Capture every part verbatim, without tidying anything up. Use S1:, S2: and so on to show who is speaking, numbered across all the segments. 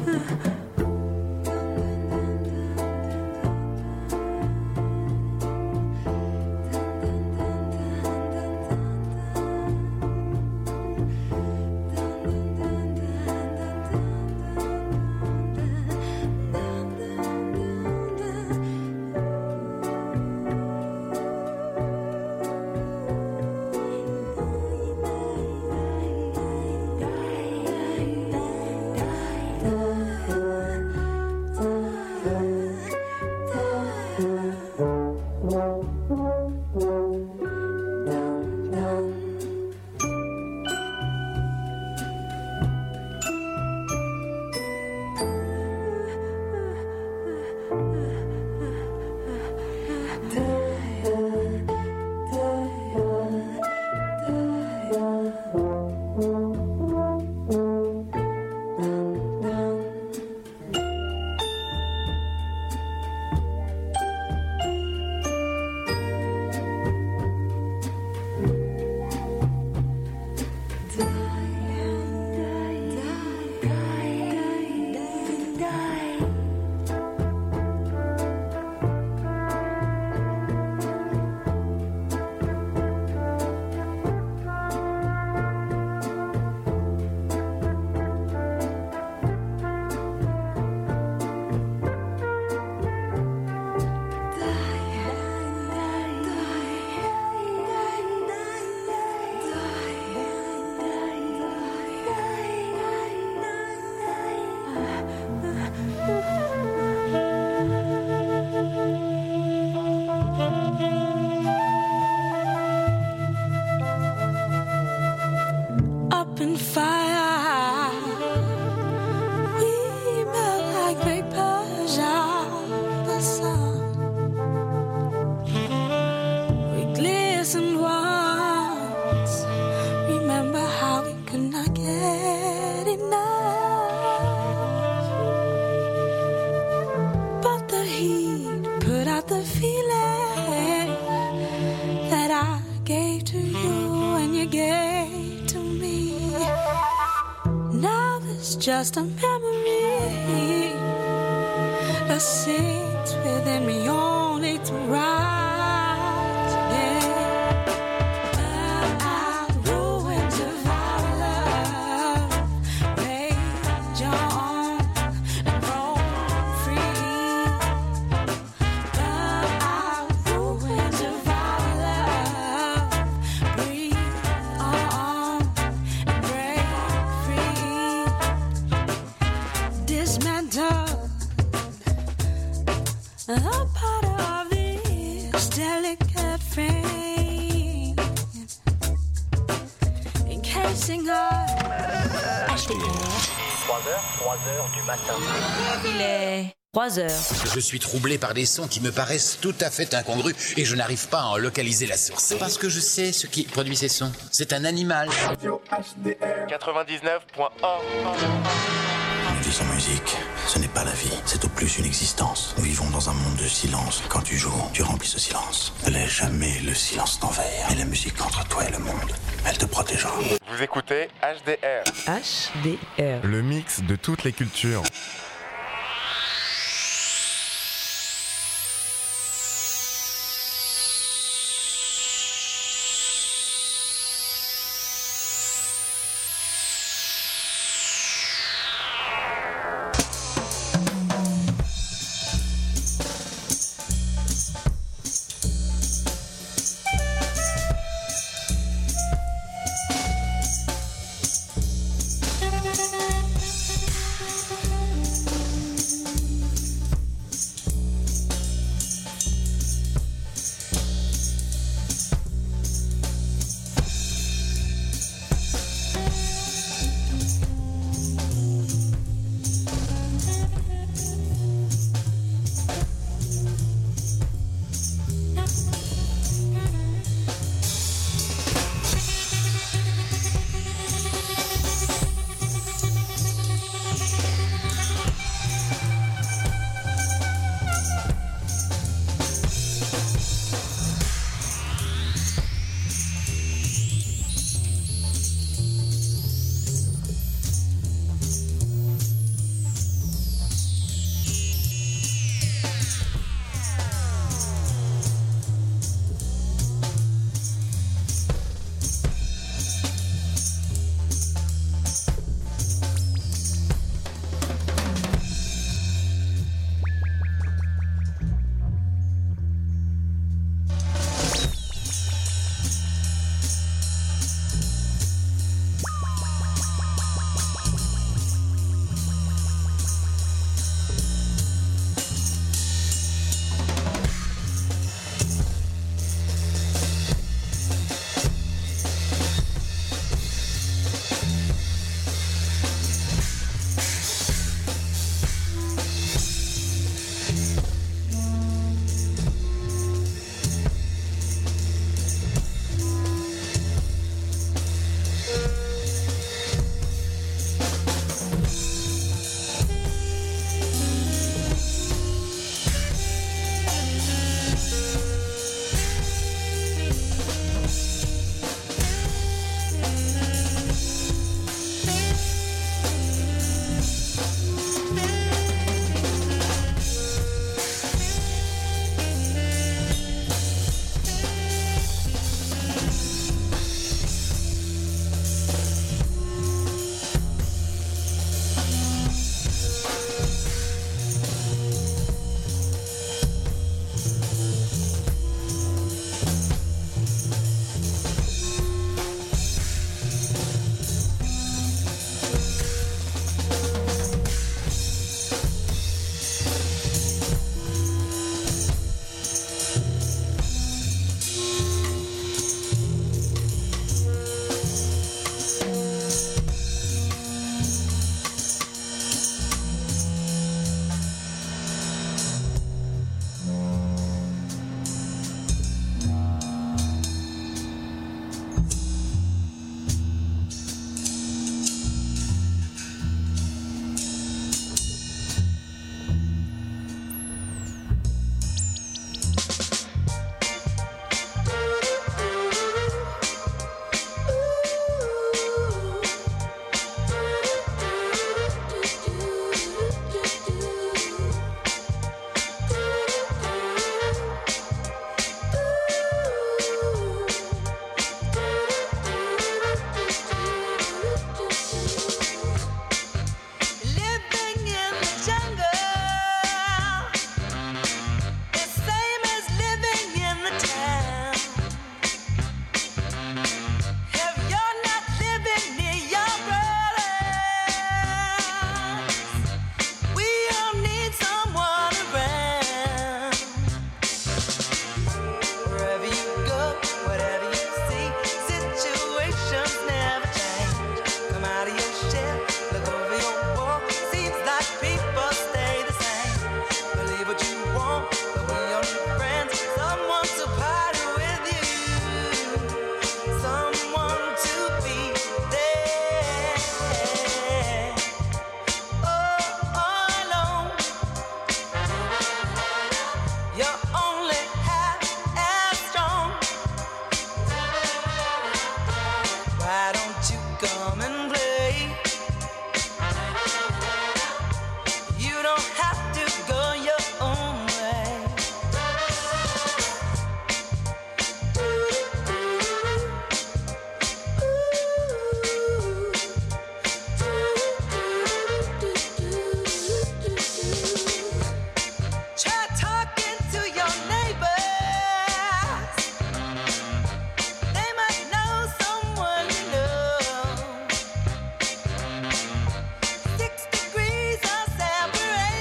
S1: Just a memory that sits within me only to rise again. But the ruins of our love rage on and roam free. But the ruins of our love breathe on and break free. Dismantle a part of this delicate frame, encasing our H D R.
S2: trois heures, trois heures du matin.
S1: Il est trois heures.
S3: Je suis troublé par des sons qui me paraissent tout à fait incongrus et je n'arrive pas à en localiser la source. Parce que je sais ce qui produit ces sons. C'est un animal.
S2: quatre-vingt-dix-neuf point un.
S4: Une vie sans musique, ce n'est pas la vie, c'est au plus une existence. Nous vivons dans un monde de silence. Quand tu joues, tu remplis ce silence. Ne laisse jamais le silence t'envahir. Et la musique entre toi et le monde, elle te protégera.
S2: Vous écoutez H D R.
S5: H D R.
S6: Le mix de toutes les cultures.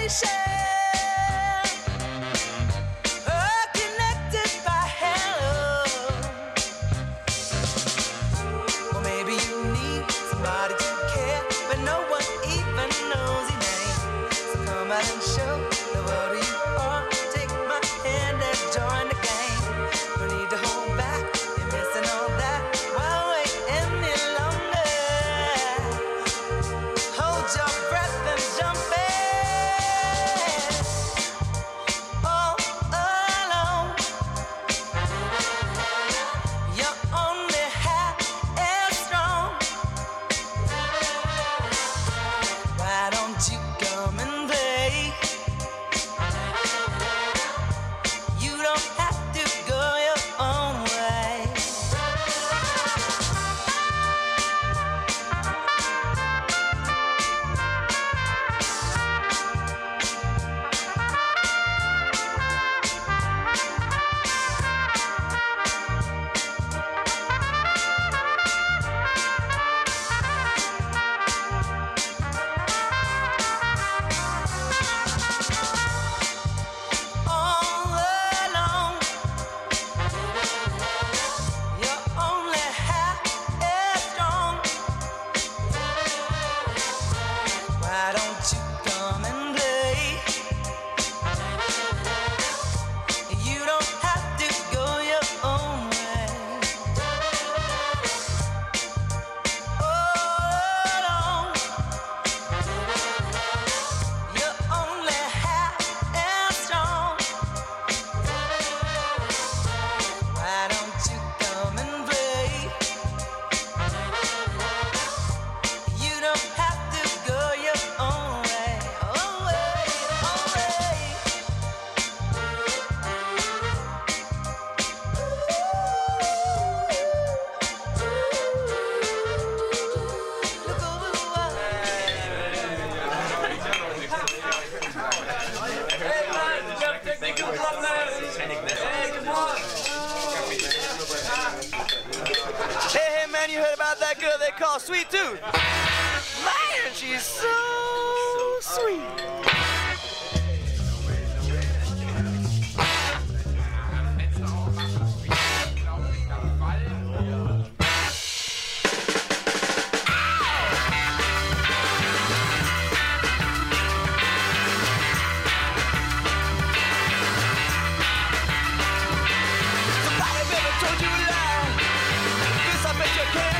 S5: Sweet Tooth. Man, she's so sweet.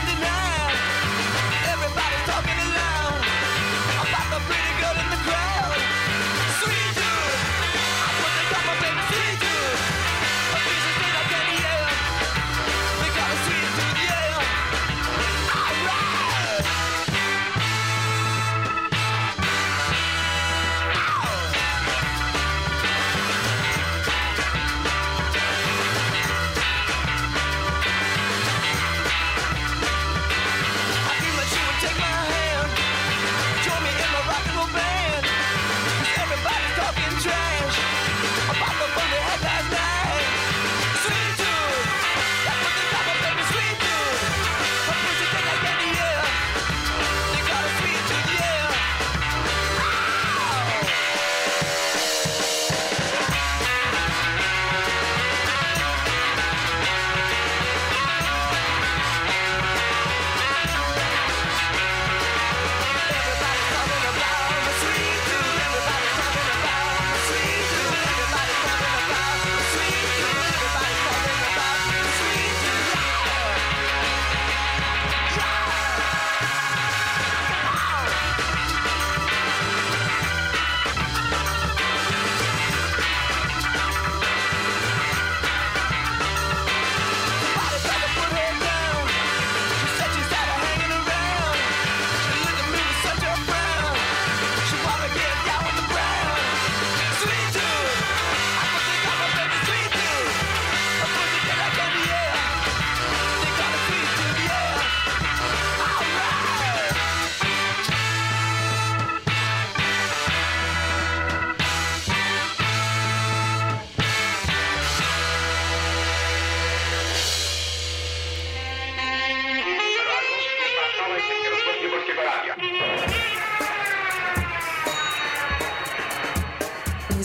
S5: Everybody's talking aloud about the pretty girl in the crowd.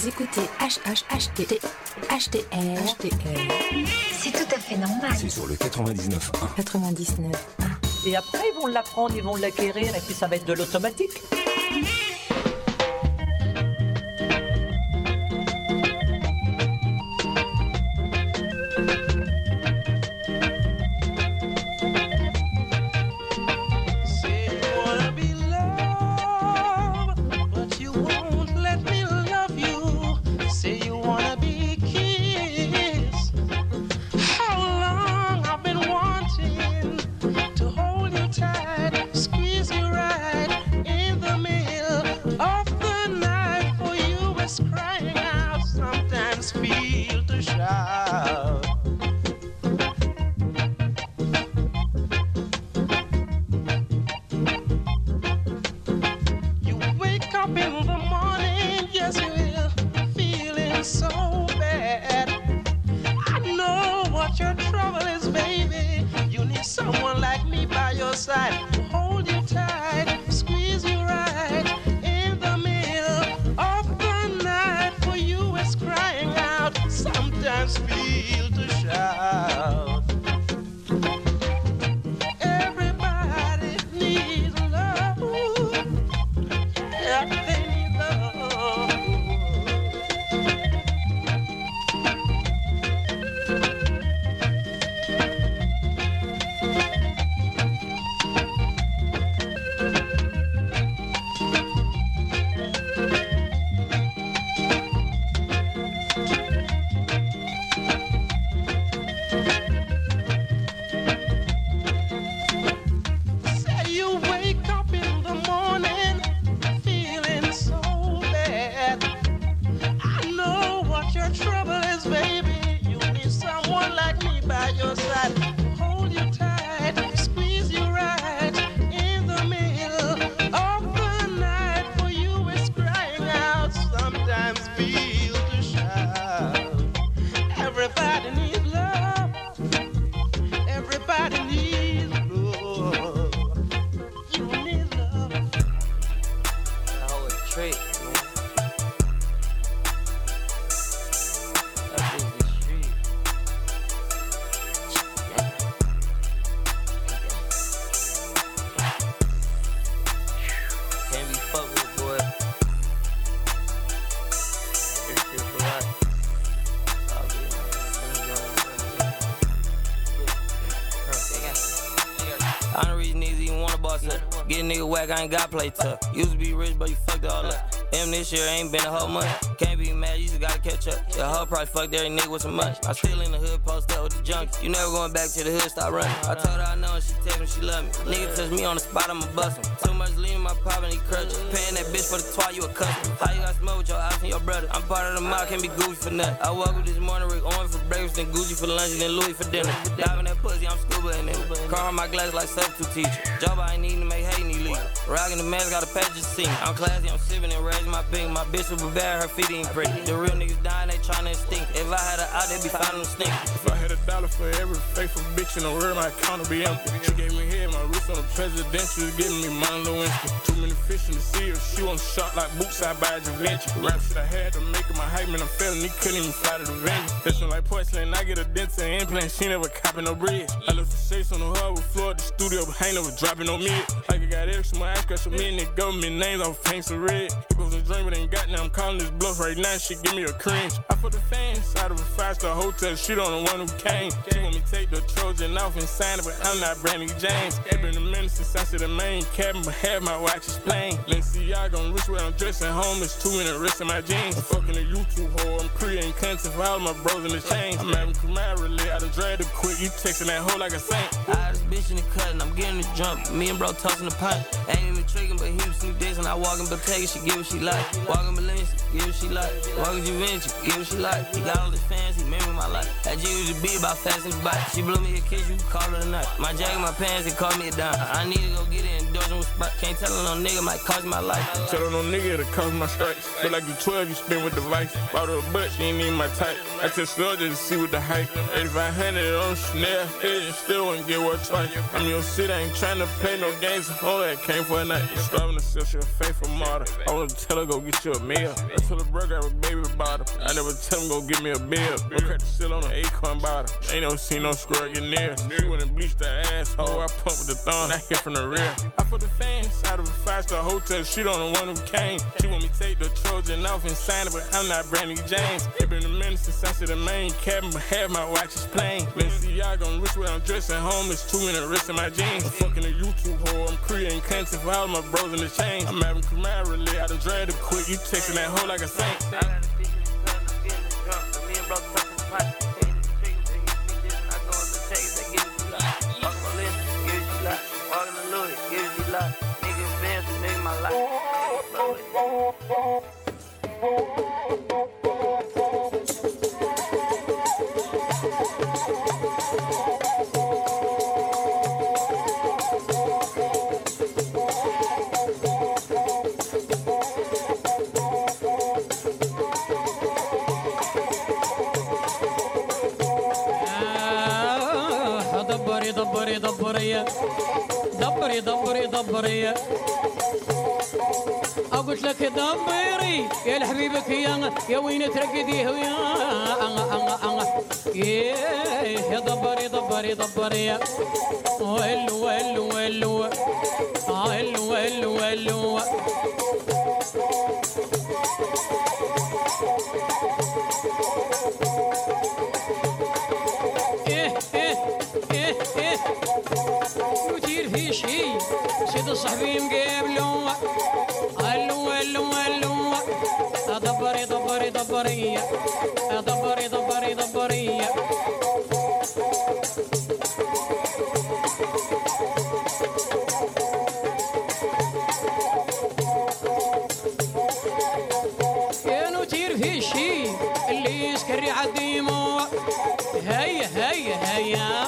S1: Vous écoutez H H H T H T R. H T R.
S7: C'est tout à fait normal.
S8: C'est sur le quatre-vingt-dix-neuf un.
S1: quatre-vingt-dix-neuf un.
S9: Et après, ils vont l'apprendre, ils vont l'acquérir, et puis ça va être de l'automatique.
S10: I ain't got play tough. Used to be rich, but you fucked all up. Him this year ain't been a whole month. Can't be mad, you just gotta catch up. The hoe probably fucked every nigga with some money. I'm still in the hood, post up with the junkies. You never going back to the hood, stop running. I told her I know and she text me she love me. Nigga touch me on the spot, I'ma bust him. Too much lean in my pop and he crutches. Paying that bitch for the twat, you a customer. How you got smoke with your ass and your brother? I'm part of the mob, can't be goofy for nothing. I woke up this morning, Rick Owen for breakfast, then Gucci for lunch, and then Louis for dinner. Diving that pussy, I'm scuba in it. Car on my glass like substitute teacher. Job I ain't needing to make hate illegal. Rockin' the mask, got a patch just see me. I'm classy, I'm sipping and raising my pink. My bitch super bad, her feet ain't pretty. The real niggas dying, they tryna extinct. If I had her out, they be finding them stinking.
S11: If I had a dollar for every faithful bitch in the world, my account would be empty. She gave me head, my wrist on the presidential, giving me Mondo Lewinsky. Too many fish in the sea, if she want shot like boots, I buy a Givenchy. Rap shit I had to make it my hype, man, I'm felony, couldn't even fly to the venue. Listen like porcelain, I get a dent and implant, she never copping no bread. I left the shades on the hub with floor at the studio, but ain't never dropping no mid. Like I got extra, my ass got some in it, government names off paints of red. He goes and drink, but ain't got now, I'm calling this bluff right now, shit give me a cringe. I put the fans inside of a five-star hotel, shit on the one who came. She want me take the Trojan off and sign it, but I'm not Brandy James. It been a minute since I said the main cabin, but have my watch is plain. Let's see, y'all gon' rich where I'm dressing home, it's two in the rest of my jeans. I'm fucking a YouTube hoe, I'm creating content for all my bros in the chains. I'm having Kamara relay, I done dragged it quick, you texting that hoe like a saint.
S10: I this bitch in the cut and I'm getting the jump. Me and bro tossing the pot. Ain't even tricking, but he was sneak this and I walk in Bottega, she give what she like. Walking Balenciaga, give what she like. Walking Givenchy, give what she like. He got all his fans, he remember my life. That G used to be about fast and bite. She blew me a kiss, you can call her tonight. My jacket, my pants, they call me a dime. I need to go get it endorsement with Sprite. Can't tell no nigga might cost my life.
S11: Tell no nigga it'll cost my stripes. Feel like you twelve, you spin with the vice. Bought her a butt, she ain't even my type. I just slow just to see what the hype. eighty-five hundred on Chanel, it still wouldn't get worth twice. I'm your city, I ain't trying to play no games. All that came for a night. You starving to sell she a faithful martyr. I wanna tell her go get you a meal. I told her bro got a baby bottle. I never tell him go get me a bill. Go crack the seal on an acorn bottle. Ain't no see no squirrel get near. She went and bleached her asshole. I pump with the thumb, I hit from the rear. I put the fan inside of a five-star hotel. She don't the one who came. She want me to take the Trojan off and sign it, but I'm not Brandy James. It been a minute since I see the main cabin, but half my watch is plain. Let's see y'all gon' rich where I'm dressing homeless. Two minute wrist in my jeans. I'm fucking a YouTube hole. I'm creating content for all my bros in the chain. I'm having camaraderie. I done dragged it quick. You texting that hoe like a saint. I got a bitch in the gun. I'm feeling drunk. So me and bro fucking pot. Take the trigger, they hit me this. I go in the chase, they give it a lot. Walk my list, give it a lot. Walk in the Louis, give it a lot. Nigga advance, nigga my life.
S7: دبري دبري دبري دبري دبري دبري أقول لك دبري يا لحبيبك يا يا وين ترقديه يا يا دبري دبري دبري ولو ولو ولو ولو ولو ولو ودير في شي سيد صاحبي مقابلو الو الو الو دبري دبري دبري دبري دبري دبري كانو دير في شي اللي يسكر يعديمو هيا هيا هيا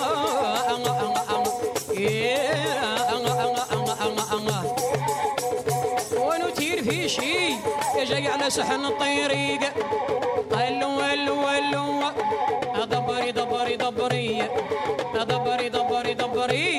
S7: ونطير في شي جاي على سحن الطريق الو الو الو دبري دبري دبري دبري دبري دبري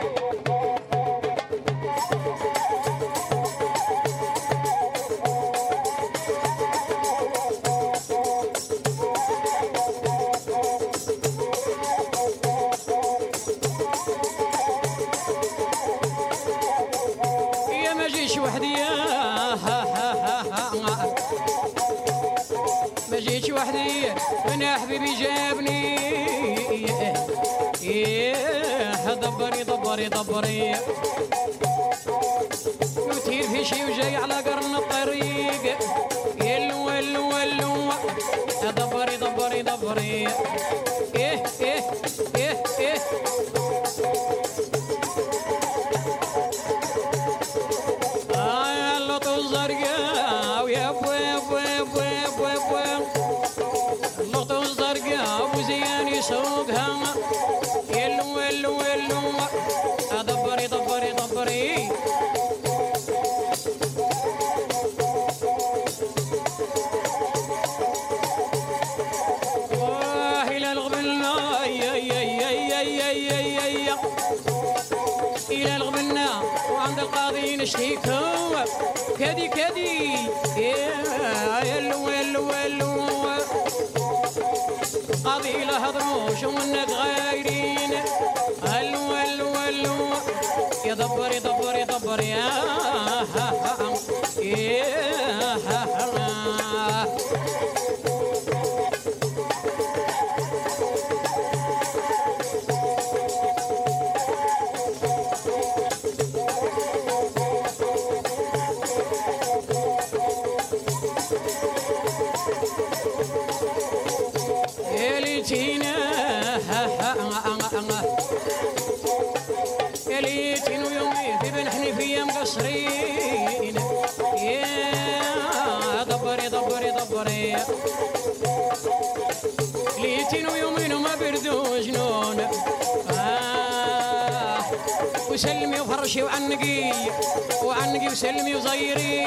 S7: ما جيتش وحدي انا حبيبي جابني دبري دبري دبري وتير في شي وجاي على قرن الطريق يلو ولو ولو دبري دبري دبري ايه ايه ايه ايه الزرقاء ويا بوي بوي بوي بوي بوي اللقطة الزرقاء ابو زيان يسوقها يلو يلو يلو دبري دبري دبري واه الى الغبنا يا يا يا يا يا يا يا الى الغبنا وعند القاضي نشتيكوا كدي كدي يلو يلو يلو قاضي له هضروش ومنك غايرين هلو هلو هلو يا دبري دبري دبري يا يليتين ويومي في بن حنيفية مقصرين يا دبري دبري دبري ليتين ويومين وما بردو جنون آه وسلمي وفرشي وعنقي وعنقي وسلمي وزيري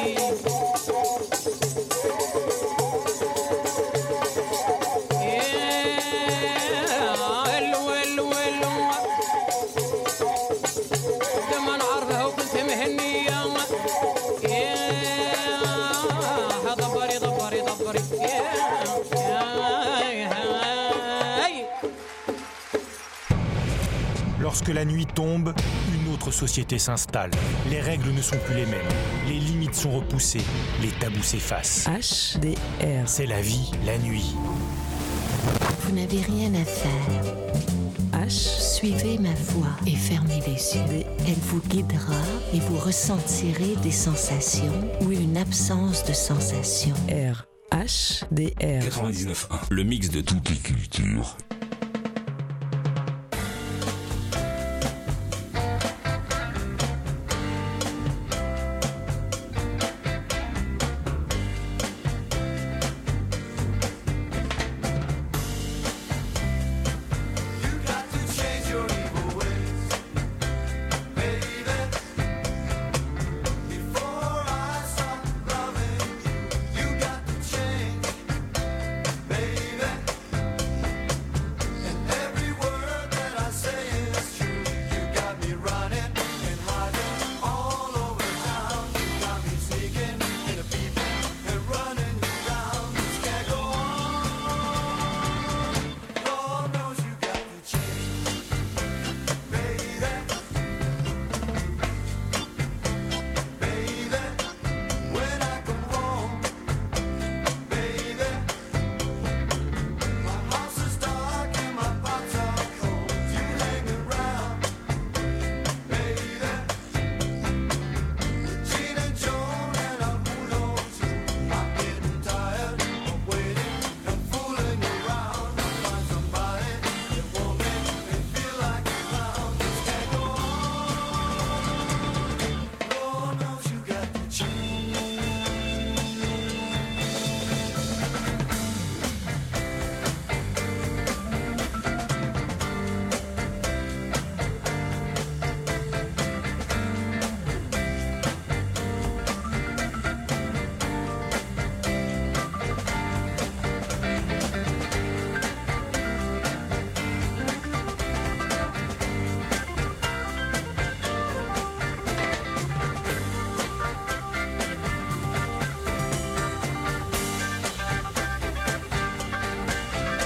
S8: Lorsque la nuit tombe, une autre société s'installe. Les règles ne sont plus les mêmes. Les limites sont repoussées. Les tabous s'effacent.
S12: H D R.
S8: C'est la vie, la nuit.
S13: Vous n'avez rien à faire.
S12: H.
S13: Suivez ma voix et fermez les yeux.
S12: D.
S13: Elle vous guidera et vous ressentirez des sensations ou une absence de sensations.
S12: R. H D R.
S14: quatre-vingt-dix-neuf point un. Le mix de toutes les cultures